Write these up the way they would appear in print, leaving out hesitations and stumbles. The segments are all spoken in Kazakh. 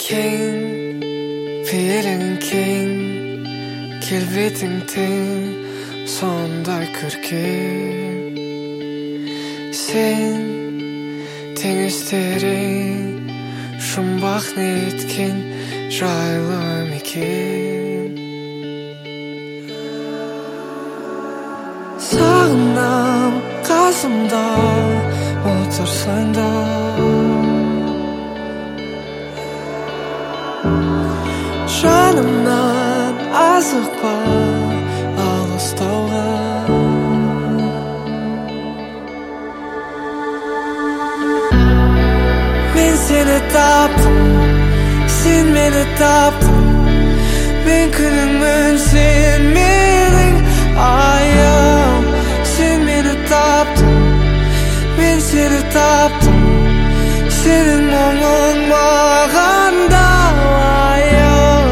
Keng, peyling keng, kelbeting teng, sonday körkem. Sen tengizlerin, şumbaq netken, jaylım eken. Sağınam, qasımda, otursan da. Жанымнан азықпа, алыстауға. Мен сені таптым, сен мені таптың. Мен күніңмін, сен менің айым. Сен мені таптың, мен сені таптым. Сенің мұңың маған да айым.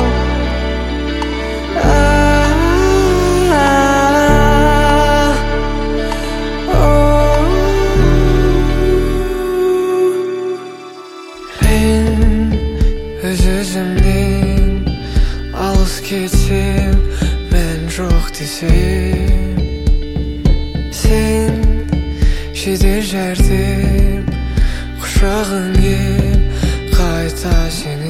Öz-özümden alыс кетсем, мен жоқ десем. Sen жедел жәрдем, құшағың ем, қайта сені.